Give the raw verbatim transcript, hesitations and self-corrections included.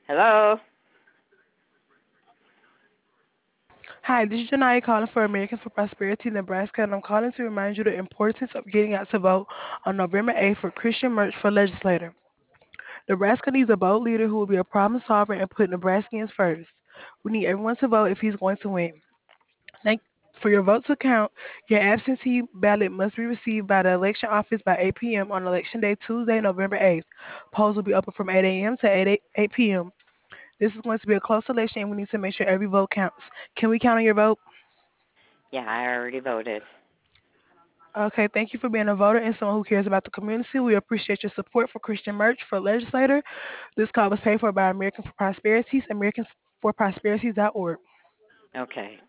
Hello? Hi, this is Janaya calling for Americans for Prosperity Nebraska, and I'm calling to remind you the importance of getting out to vote on November eighth for Christian Merch for legislator. Nebraska needs a bold leader who will be a problem solver and put Nebraskans first. We need everyone to vote if he's going to win. Thank for your vote to count, your absentee ballot must be received by the election office by eight p m on election day Tuesday, November eighth. Polls will be open from eight a m to eight, eight p m. This is going to be a close election and we need to make sure every vote counts. Can we count on your vote? Yeah, I already voted. Okay, thank you for being a voter and someone who cares about the community. We appreciate your support for Christian Merch for legislator. This call was paid for by American for Prosperities, Americans for Prosperities dot org. Okay.